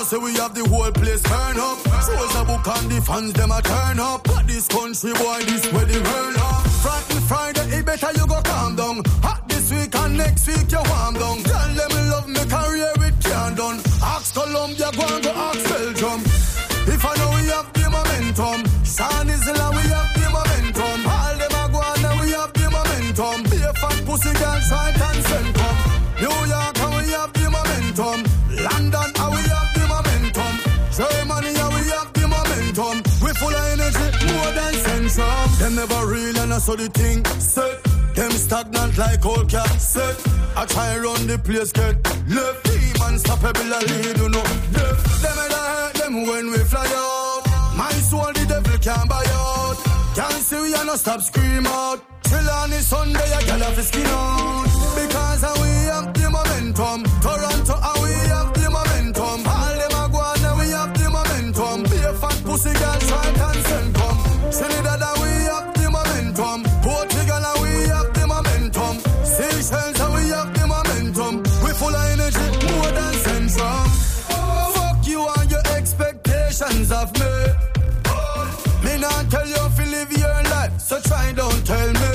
F: say we have the whole place turn up. Shows a book and the fans them a turn up. But this country boy, this where the world up. Friday, it better you go calm down. Hot this week and next week you warm down. Tell them me love me career it can't done. Ask Colombia, go and go ask Belgium. If I know we have the momentum, San Isla we have the momentum. All them a go and now we have the momentum. Be a fat pussy girl, try and send come. New York and we have the momentum. London and we have the momentum. Germany and we have the momentum. We full of energy, more than central. Them never real and I saw the thing set. Them stagnant like old cat set. I try run the place get left. Team unstoppable lead, you know. Them and I hurt them when we fly out. My soul the devil can't buy out. Can't see we and no stop scream out. Till on the Sunday a girl have skin out. Because we have the momentum. Toronto and we have the momentum. All them a go and we have the momentum. Be a fat pussy girl try and send come. Trinidad and we have the momentum. Portugal and we have the momentum. Seychelles and we have the momentum. We full of energy, more than central. Fuck you and your expectations of me. Me not tell you if you live your life, so try don't tell me.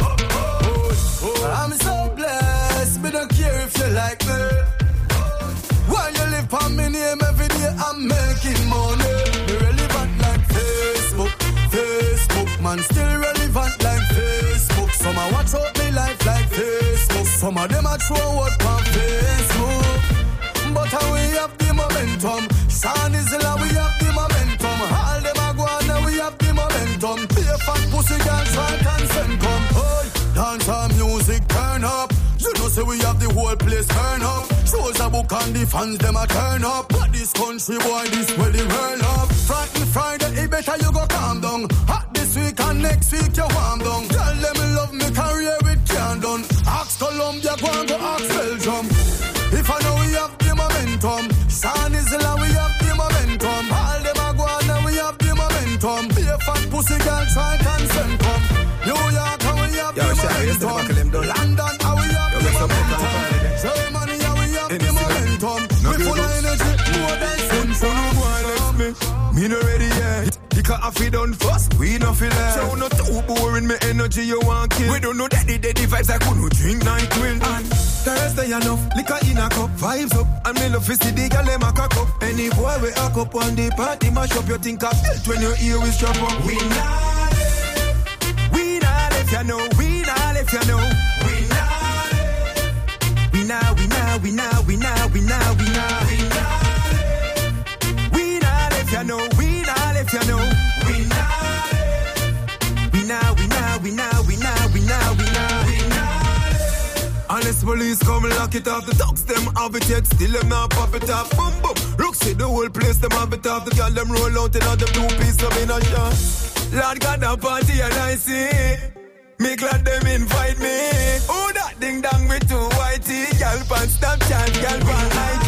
F: I'm so blessed, me don't care if you like me. While you live on me name every day, I'm making money. Me relevant like Facebook, man still relevant like Facebook. Some a watch out me life like Facebook. Some of them a throw out on Facebook. But we have the momentum. San Isla we have the momentum. All them a go and we have the momentum. Be a fat pussy girl try and send come. Hey, dance our music turn up. You know say we have the whole place turn up. Shows a book and the fans them a turn up. But this country boy, this where the world up. Friday, it better you go calm down. Hot this week and next week you warm down. Tell them me love me career it can't done. Ask Colombia, go and go ask Belgium. If I know we have the momentum, San Isla we have the momentum. All them a go and we have the momentum. Be a fat pussy girl try and send come. New York and we have the momentum. London and we have the momentum. Germany and we have the momentum. We full of energy, more than central.
R: Me no ready yet. Because I feel done first, we no feel it. So not too boring, me energy you want kill. We don't know that the vibes I couldn't drink night wind. And Thursday enough, liquor in a cup, vibes up. And me love to see the girl them a cock up. Any boy we a cup on the party mash up. You think I felt when you hear we strap up. We not left, you know. We not left, you know. We not left. We not, we not, we not, we not, we not, we not. We not left, you know. We not left, you know. We not left. We not, we not, we not, we not, we not, we not. We not left. Unless police come lock it off, the dogs them have it yet, still them not pop it off. Boom boom, look see the whole place them have it off. The girl them roll out in all them blue piece of in a shot. Lord God a party and I see. Me glad them invite me. Oh that ding dong with two whitey, girl pan Snapchat, girl pan IG.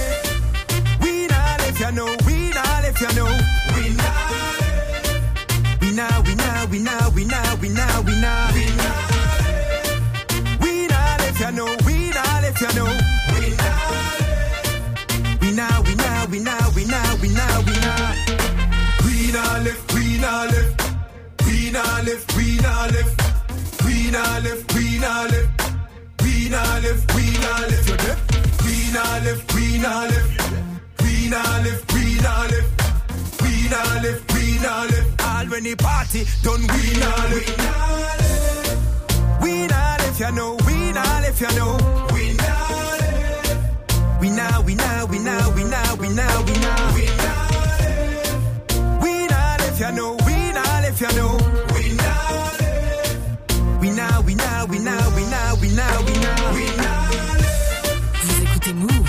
R: We not left, you know. We not left, you know. We not left. We not, we not, we not, we not, we not, we not. We not left. We not left, you know. We not left, you know. We not left. We not, we not, we not, we not, we not, we not. We not left, we not left. We not left, we not left. We not left, we not left. We not left, we not left. You left. We not left, we not left. We not left, we not left. We not left, we not left. All when the party done, we not left. We not left, you know. We not left, you know. We not left. We not, we not, we not, we not, we not, we not. We not left. We not left, you know. We not left, you know. We not left. We not, we not, we not, we not, we not, we not. We not left. Vous écoutez Move.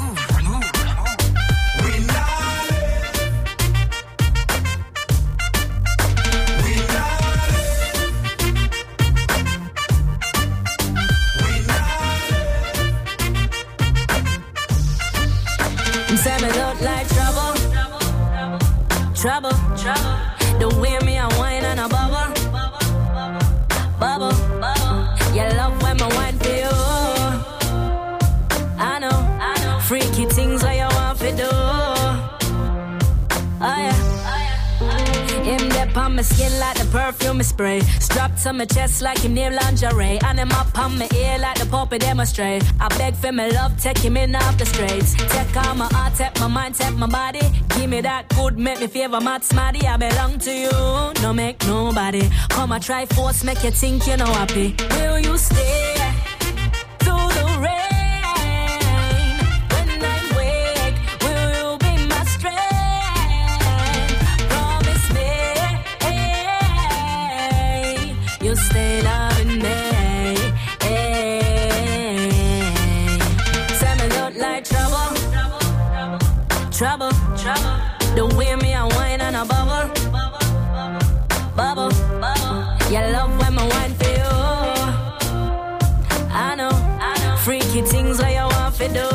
N: Say me look like trouble, trouble, trouble. The way me a wine and a bubble, bubble, bubble. You love when me wine for you. I know, freaky things where you want to do.
K: my skin like the perfume I spray. Strapped to my chest like him name lingerie. And him up on my ear like the puppy demonstrate. I beg for my love, take him in off the streets. Take on my heart, take my mind, take my body. Give me that good, make me favor mad smarty. I belong to you, no make nobody. Come and try force, make you think you're no happy. Will you stay through the rain? When I'm wake, will you be my strength? Promise me, you'll stay loving me. Say me look like trouble, trouble, trouble. The way me I whine and I bubble, bubble, bubble. You love when I whine for you. I know, freaky things where you want to do.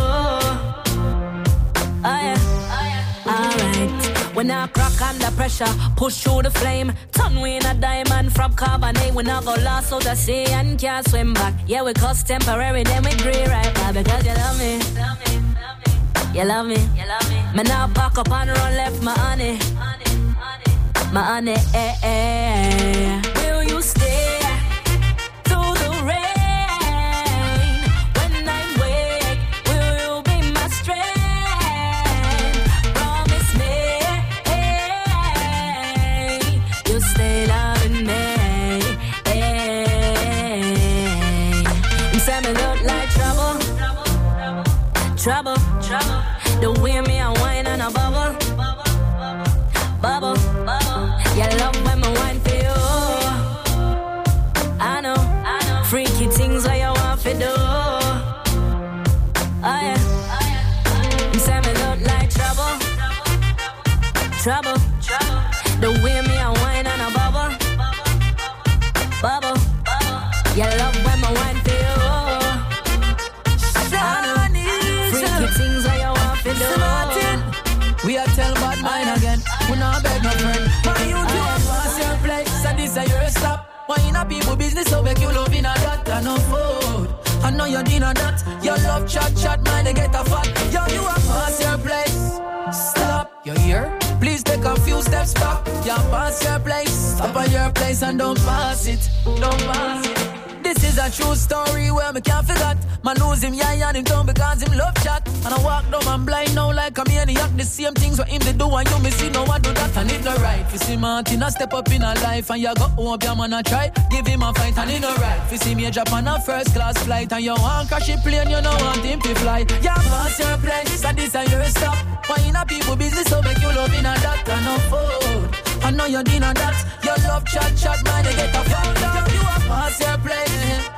K: Oh yeah, alright. When I crack under pressure, push through the flame. Turn we in a diamond from carbonate. We not go lost out the sea and can't swim back. Yeah, we cause temporary, then we agree right back. Because you love me, you love me, you love me. Me now pack up and run left my honey, my honey, Will you stay through the rain? When I'm wake, will you be my strength? Promise me, you'll stay loving me. You say me look like trouble, trouble, trouble. The way me I whine and I bubble, bubble, bubble. You love when I whine for you. I know, freaky things where you want to do. Oh yeah, you say me look like trouble, trouble, trouble. The way me I whine and I bubble, bubble, bubble. You love when I whine for you. I know, freaky things where you want to do.
N: We are tell bad mind again. We not beg no friend. Why you do pass your place and this is your stop? Why in a people business so make you love in a that and no food? I know you're dinner that. Your love chat, man, they get a fat. Yo, you are pass your place. Stop, you here? Please take a few steps back. You pass your place. Stop at your place and don't pass it. Don't pass it. This is a true story where me can't forget. Man lose him, yeah, and him down because him love chat. And I walk down and blind now like a maniac. The same things what him they do and you me see no one do that. And it no right. You see Martin a step up in a life and you go home, your man a try. Give him a fight and it no right. You see me drop on a first class flight and you want crash a plane, you know want him to fly. Yeah, pass your place and this is your stop. Why in a people business so make you love in a that and no food. I know you're dinner that. Your love chat, man, they get a found out. You are pass your place.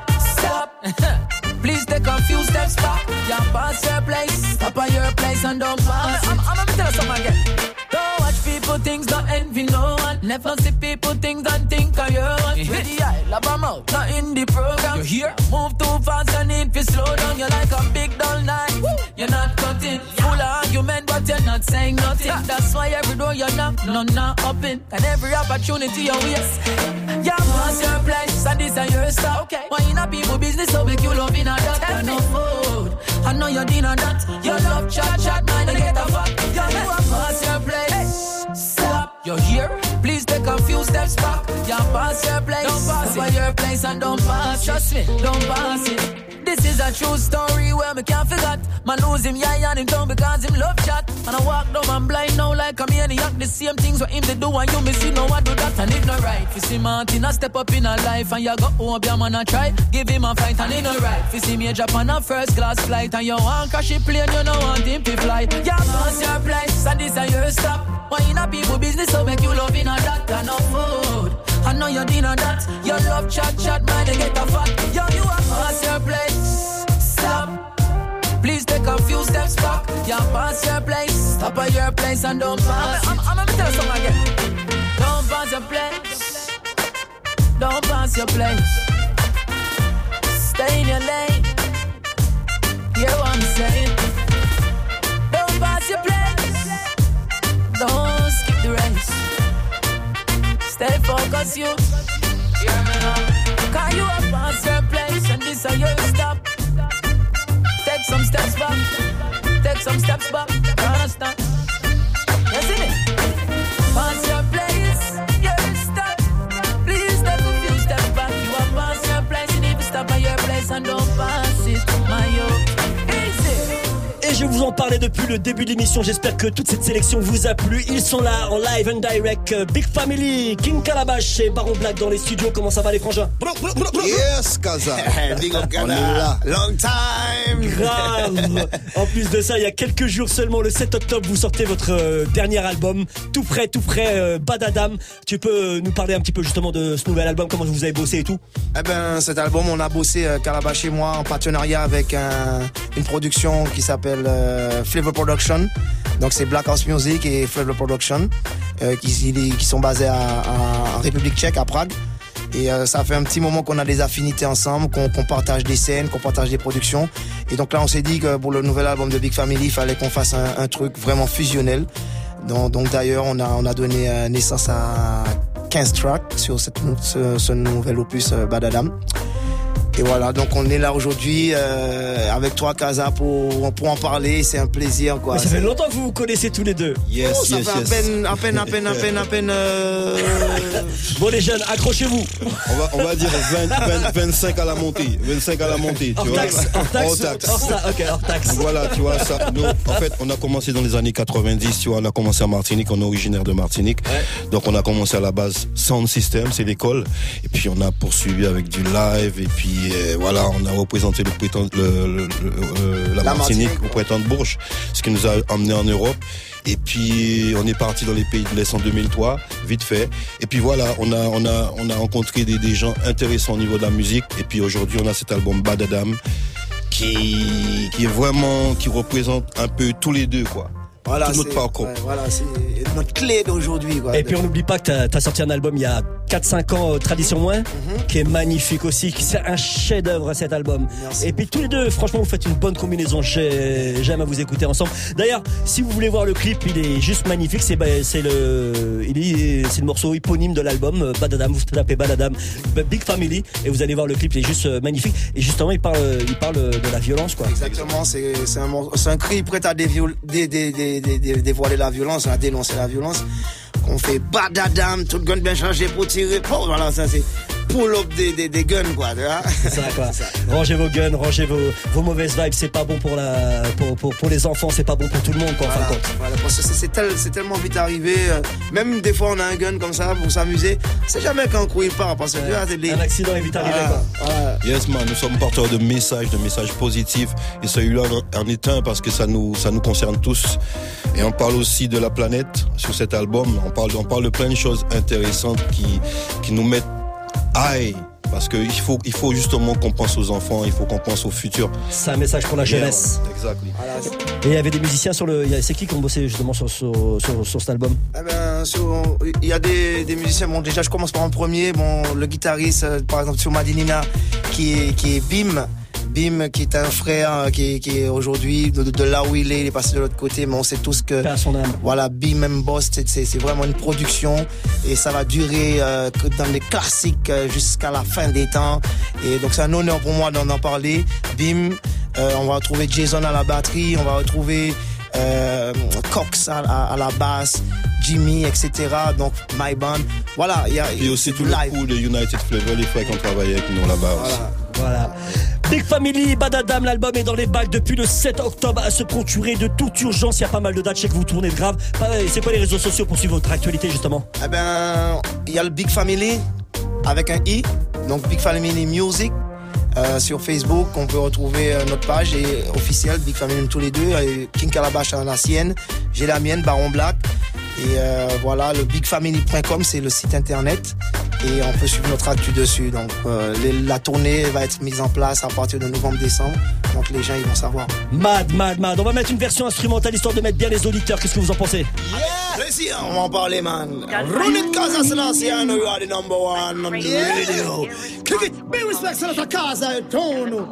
N: Stop. Please take a few steps back. You pass your place. Stop at your place and don't pass it. I'm gonna tell you something again. Don't watch people things, don't envy no one. Never see people things and think of your one. With the eye, love them out, not in the program. You hear? Move too fast, you need to slow down. You're like a big dull knife. You're not cutting. Full of argument, but you're not saying nothing. That's why every door you knock, none not open. And every opportunity you waste. You pass your place, and this is your stop. Okay. Why in a people business, so make you love in a that and no food. I know you're dinner that. Your love chat, man, they get a fuck. You pass your place. Stop. You're here. Please take a few steps back. You pass your place. Don't pass it. Your place and don't pass. Trust me, don't pass it. This is a true story where me can't forget. Man lose him, yeah, and him down because him love chat. And I walk down and blind now like a maniac. The same things what him they do and you me see no one do that and it no right. You see Martin a step up in a life and you go home, your man a try. Give him a fight and it no right. You see me drop on a first class flight and you want crash a plane, you know want him to fly. Yeah, pass your place and this is your stop. Why in a people business so make you love in a that and no food. I know you're dinner that. Your love chat, man, they get a fat. Yo, you are pass your place. Stop. Please take a few steps back. You pass your place. Stop at your place and don't pass. I'm gonna tell you something again. Don't pass your place. Don't pass your place. Stay in your lane. Hear what I'm saying? Don't pass your place. Don't skip the race. Stay focused, you. Hear me now. Cause you are past your place and this is your stop. Take some steps back. Take some steps back. You understand? You see me? Pass your place, your stop.
C: je vous en parlais depuis le début de l'émission. J'espère que toute cette sélection vous a plu. Ils sont là en live and direct. Big Family, King Calabash et Baron Black dans les studios. Comment ça va les frangins?
J: Yes, Kaza. Big up, Kaza. On est là. Long time.
C: Grave. En plus de ça, il y a quelques jours seulement, le 7 octobre, vous sortez votre dernier album. Tout frais, Bad Adam. Tu peux nous parler un petit peu justement de ce nouvel album, comment vous avez bossé et tout?
S: Eh ben, cet album, on a bossé, Calabash et moi, en partenariat avec une production qui s'appelle Flavor Production. Donc c'est Black House Music et Flavor Production qui sont basés en République tchèque, à Prague. Et ça fait un petit moment qu'on a des affinités ensemble, qu'on partage des scènes, qu'on partage des productions. Et donc là, on s'est dit que pour le nouvel album de Big Family, il fallait qu'on fasse un truc vraiment fusionnel. Donc d'ailleurs, on a donné naissance à 15 tracks sur ce nouvel opus Bad Adam. Et voilà, donc on est là aujourd'hui avec toi, Kaza, pour en parler. C'est un plaisir, quoi.
C: Mais ça fait longtemps que vous vous connaissez tous les deux.
S: Yes, ça fait à peine.
C: Bon, les jeunes, accrochez-vous.
T: On va dire 25 à la montée. 25 à la montée, tu vois.
C: Hors taxe.
T: Voilà, tu vois, ça. Nous, en fait, on a commencé dans les années 90, tu vois. On a commencé en Martinique, on est originaire de Martinique. Ouais. Donc, on a commencé à la base Sound System, c'est l'école. Et puis, on a poursuivi avec du live. Et puis, voilà, on a représenté la Martinique au Printemps de Bourges, ce qui nous a emmené en Europe. Et puis on est parti dans les pays de l'Est en 2003, vite fait. Et puis voilà, on a rencontré des gens intéressants au niveau de la musique. Et puis aujourd'hui, on a cet album Bad Adam qui est vraiment, qui représente un peu tous les deux, quoi.
S: Voilà,
T: tout notre parcours.
S: Ouais, voilà, c'est notre clé d'aujourd'hui, quoi.
C: Et puis on n'oublie pas que t'as sorti un album il y a 4-5 ans, Tradition Moins, qui est magnifique aussi, qui c'est un chef-d'œuvre cet album. Merci. Et puis tous les deux, franchement, vous faites une bonne combinaison. J'aime à vous écouter ensemble. D'ailleurs, si vous voulez voir le clip, il est juste magnifique. C'est le morceau éponyme de l'album Bad Adam. Vous tapez Bad Adam, Big Family, et vous allez voir le clip. Il est juste magnifique. Et justement, il parle de la violence, quoi.
S: Exactement. C'est un cri prêt à dévoiler la violence, à dénoncer la violence. On fait Bad Adam, tout gun bien chargé pour tirer. Oh, voilà, ça c'est pull-up des guns, quoi.
C: C'est ça, quoi. Rangez vos guns, rangez vos mauvaises vibes. C'est pas bon pour les enfants, c'est pas bon pour tout le monde, quoi, en fin de compte.
S: Voilà, parce que c'est tellement vite arrivé. Même des fois, on a un gun comme ça pour s'amuser. C'est jamais qu'un coup il part, parce que
C: un accident est vite arrivé, quoi.
S: Voilà.
T: Yes, man, nous sommes porteurs de messages positifs. Et celui-là en est un parce que ça nous concerne tous. Et on parle aussi de la planète sur cet album. On parle de plein de choses intéressantes qui nous mettent high. Parce qu'il faut justement qu'on pense aux enfants, il faut qu'on pense au futur.
C: C'est un message pour la jeunesse.
T: Yeah, exactly.
C: Voilà. Et il y avait des musiciens c'est qui ont bossé justement sur cet album?
S: Il y a des musiciens. Bon, déjà, je commence par un premier. Bon, le guitariste, par exemple, sur Madinina, qui est Bim. Bim, qui est un frère qui est aujourd'hui de là où il est passé de l'autre côté, mais on sait tous que voilà, Bim M Boss, c'est vraiment une production et ça va durer dans les classiques jusqu'à la fin des temps. Et donc c'est un honneur pour moi d'en parler. Bim, on va retrouver Jason à la batterie, on va retrouver Cox à la basse, Jimmy, etc. Donc My Band, voilà, il y a
T: aussi tout le coup de United Flavor, les frères qui ont travaillé avec nous là-bas aussi.
C: Voilà. Big Family, Bad Adam, l'album est dans les bacs depuis le 7 octobre à se procurer de toute urgence. Il y a pas mal de dates, je sais que vous tournez de grave. C'est quoi les réseaux sociaux pour suivre votre actualité justement?
S: Eh ben, il y a le Big Family avec un I, donc Big Family Music. Sur Facebook, on peut retrouver notre page officielle, Big Family tous les deux. King Calabash a la sienne, j'ai la mienne, Baron Black. Et voilà, le bigfamily.com, c'est le site internet. Et on peut suivre notre actu dessus. Donc la tournée va être mise en place à partir de novembre-décembre. Donc les gens ils vont savoir.
C: Mad. On va mettre une version instrumentale histoire de mettre bien les auditeurs. Qu'est-ce que vous en pensez?
S: Plaisir, on va en parler, man. Run it, Kaza Selassie, I know you are the number one on the radio. Click it, be respectful of the Kaza, I don't know.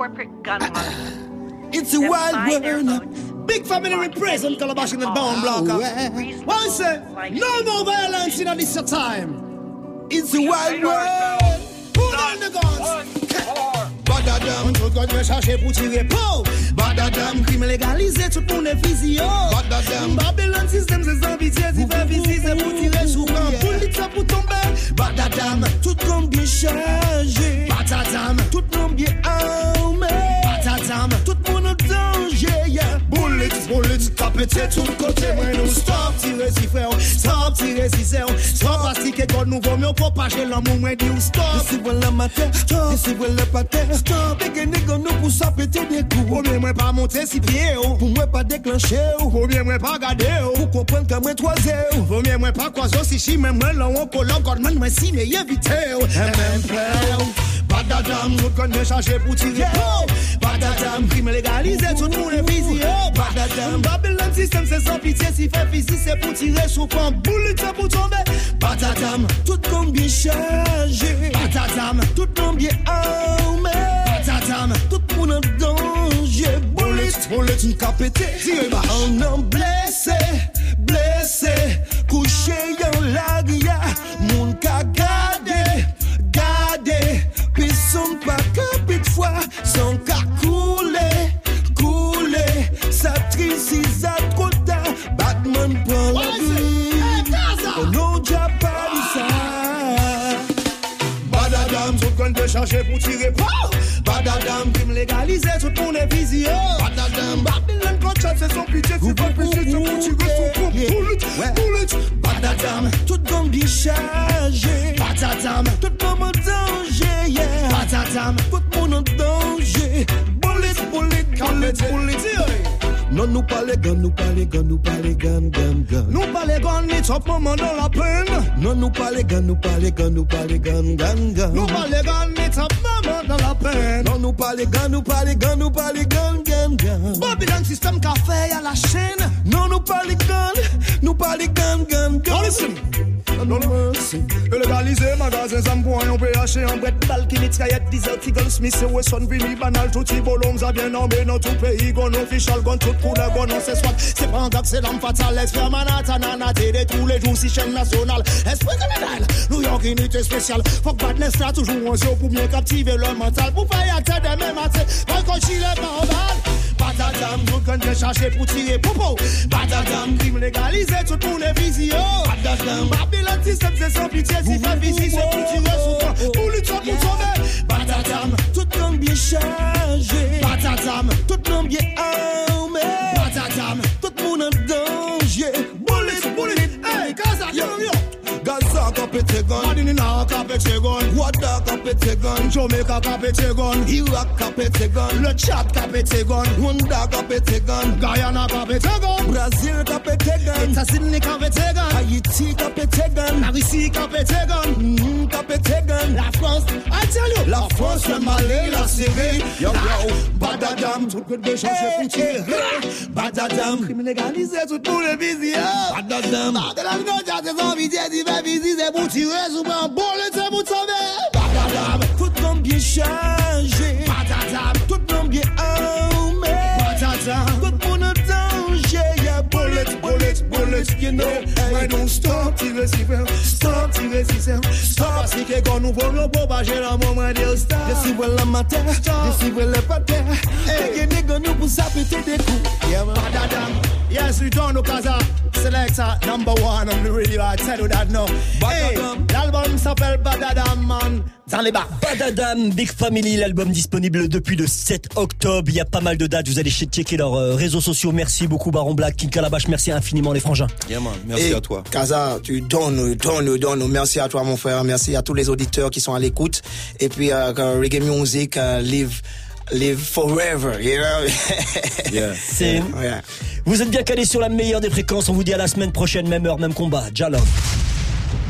S: It's a wild world. Big Family represent Calabash in the Bound Blocker. One say, no more violence in this time. It's a wild world. Put down the guns. Bad Adam, tout le monde veut chercher pour tirer. Bad Adam, crime légalisé, tout le monde est visio. Bad Adam, Babylon système, c'est ambitieux, il fait visiter, c'est pour tirer sur un police, ça pour tomber. Bad Adam, tout le monde bien chargé. Bad Adam, tout le monde bien armé. Bad Adam, tout le monde en danger, yeah. Bullets mettez tout côté, moi nous stop, tirer si frère, stop, tirer si c'est, stop, plastique et code nous vaut mieux propager l'amour, moi dis stop.
R: Ici voilà ma tête, stop, ici voilà pas tête, stop, et que nègre nous pour ça péter des coups.
S: Faut bien moi pas monter si pied,
R: pour moi pas déclencher,
S: faut bien moi pas garder,
R: pour comprendre qu'à moi 3 0.
S: Faut bien moi pas croiser si chi, même moi là on collant, quand moi si mais éviter, même peur. Badadam, nous connaissons changer pour tirer. Badadam, crime légalisé, tout le monde est visé. Badadam, Babylon système, c'est sans pitié. Si fait physique, c'est pour tirer sous fond. Bullet, c'est pour tomber. Badadam,
R: tout comme bien chargé.
S: Badadam,
R: tout comme bien armé.
S: Badadam,
R: tout le monde en danger.
S: Bullet,
R: une capété. On a blessé, blessé. Couché en l'aria. Mon ka gade, gade. Personne pas capé de foi, sans qu'à couler, couler. Ça triste, ça trop tard. Batman prend la vie. On n'a déjà pas dit ça.
S: Badadam, tout le monde changer pour tirer. Badadam, crime légalisé, tout le monde est visé. Badadam, Babylon contrat, c'est son pitié. C'est pas pitié, c'est pour tirer son coup. Bullet, Badadam,
R: tout le monde bien chargé.
S: Badadam,
R: tout le monde en danger, yeah.
S: Badadam,
R: tout le monde en danger. Bullet. Non, nous pas les guns, nous pas les guns.
S: Nous pas les guns, ni top moment dans la peine.
R: Non, nous pas les guns, nous pas les guns.
S: Nous pas les guns, ni top moment dans la peine.
R: Non, nous pas les guns, nous pas les guns.
S: Babylon système café à la chaîne.
R: Non, nous pas les guns, nous pas les guns.
S: Non, listen. Non, merci. Légalisé, magasin, zambois, on peut acheter en brette, balle qui mitraillette, diesel, Tiggle, Smith, Wesson, Vini, banal, tout y bolons, a bien nommé dans tout pays, gon official, gon tout pour le gon, on c'est soit. C'est pas un gars, c'est l'homme fatal, expert Manhattan, anaté, tous les jours, si chaîne nationale. Esprit criminel, New York, unité spéciale. Faut que badness là, toujours en show pour bien captiver le mental. Pour faire y tête de même athée, pas quand il est pas en balle. Badadam, nous qu'on chercher pour tirer popo. Badadam, crime légalisé, tout le monde est visé. Badadam, Babylon système, c'est sans pitié. Si fait visite, c'est pour tirer sous toi. Pour lui, pour tomber. Badadam,
R: tout le monde bien chargé.
S: Badadam,
R: tout le monde bien armé.
S: Badadam,
R: tout le monde en danger.
S: Bullet, hey, Gaza, yo.
R: Gaza ka pété gun,
S: Madinina ka pété gun,
R: Wada ka pété gun,
S: Jamaica ka pété gun,
R: Iraq ka pété gun,
S: le Tchad ka pété gun,
R: Rwanda ka pété gun,
S: Guyana ka pété gun,
R: Brazil ka pété gun,
S: États-Unis ka pété gun,
R: Haïti ka pété gun,
S: la Russie ka pété gun,
R: ka pété gun,
S: la France, I tell you,
R: la France, le Mali, la Syrie,
S: yo, Badadam, tout le monde changer pour tirer, Badadam, crime légalisé, tout le monde est visé,
R: Badadam,
S: Badadam, non, j'ai des envies, c'est pour tirer sous mon bullet, c'est pour sauver. Badadam,
R: tout le monde bien chargé.
S: Badadam,
R: tout le monde bien armé.
S: Badadam,
R: tout le monde en danger. Yeah, bullet, you know.
S: I don't stop, tirer si frère. Stop, tirer si c'est. Stop, parce que quand nous voulons propager la moment de stop.
R: Je suis voilà ma terre, je suis voilà pas terre. Et que nègre nous pour ça péter des coups.
S: Yeah, Badadam, yes, we don't know Kaza. Selector number 1 on the radio, I tell you that now. Hey, l'album s'appelle Badadam, man. Dans les bars.
C: Badadam, Big Family, l'album disponible depuis le 7 octobre. Il y a pas mal de dates, vous allez checker leurs réseaux sociaux. Merci beaucoup Baron Black, King Calabash, merci infiniment les frangins.
T: Yeah, man. Merci à toi.
J: Kaza, tu donnes. Merci à toi mon frère, merci à tous les auditeurs qui sont à l'écoute. Et puis Reggae Music, live forever, you know.
C: Yeah. Vous êtes bien calés sur la meilleure des fréquences. On vous dit à la semaine prochaine, même heure, même combat. Ja love.